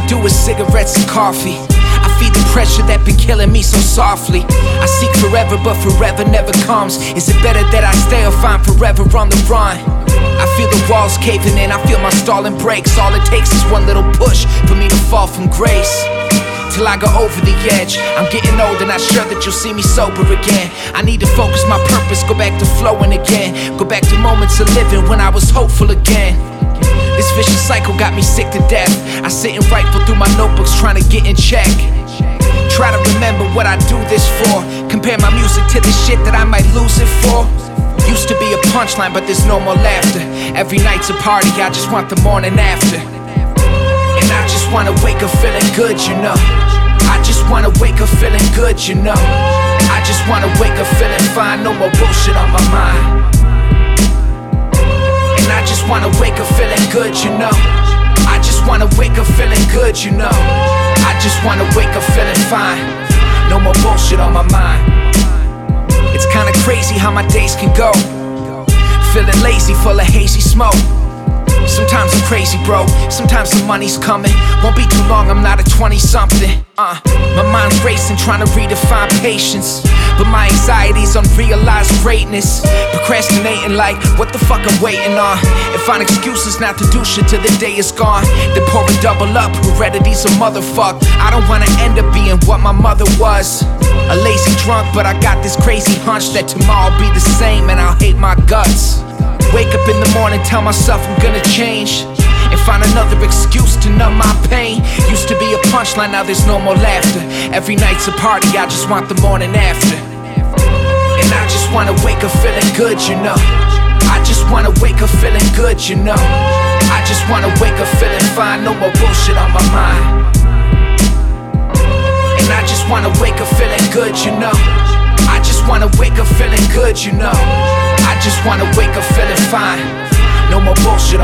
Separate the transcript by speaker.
Speaker 1: do is cigarettes and coffee. I feed the pressure that been killing me so softly. I seek forever, but forever never comes. Is it better that I stay or find forever on the run? I feel the walls caving in, I feel my stalling brakes. All it takes is one little push for me to fall from grace. Till I go over the edge. I'm getting old and not sure that you'll see me sober again. I need to focus my purpose, go back to flowing again. Go back to moments of living when I was hopeful again. This vicious cycle got me sick to death. I sit and rifle through my notebooks trying to get in check. Try to remember what I do this for. Compare my music to the shit that I might lose it for. Used to be a punchline, but there's no more laughter. Every night's a party, I just want the morning after. And I just wanna wake up feeling good, you know. I just wanna wake up feeling good, you know. I just wanna wake up feeling fine, no more bullshit on my mind. And I just wanna wake up feeling good, you know. I just wanna wake up feeling good, you know. I just wanna wake up feeling fine, no more bullshit on my mind. It's kinda crazy how my days can go. Feeling lazy, full of hazy smoke. Sometimes I'm crazy, bro. Sometimes the money's coming. Won't be too long, I'm not a 20-something. My mind's racing, trying to redefine patience. But my anxiety's unrealized greatness. Procrastinating like, what the fuck I'm waiting on? And find excuses not to do shit till the day is gone. Then pour a double up, heredity's a motherfuck. I don't wanna end up being what my mother was. A lazy drunk, but I got this crazy hunch that tomorrow'll be the same and I'll hate my guts. Wake up in the morning, tell myself I'm gonna change, and find another excuse to numb my pain. Used to be a punchline, now there's no more laughter. Every night's a party, I just want the morning after. And I just wanna wake up feeling good, you know. I just wanna wake up feeling good, you know. I just wanna wake up feeling fine, no more bullshit on my mind. And I just wanna wake up feeling good, you know. I just wanna wake up feeling good, you know. I just wanna wake up feeling fine, no more bullshit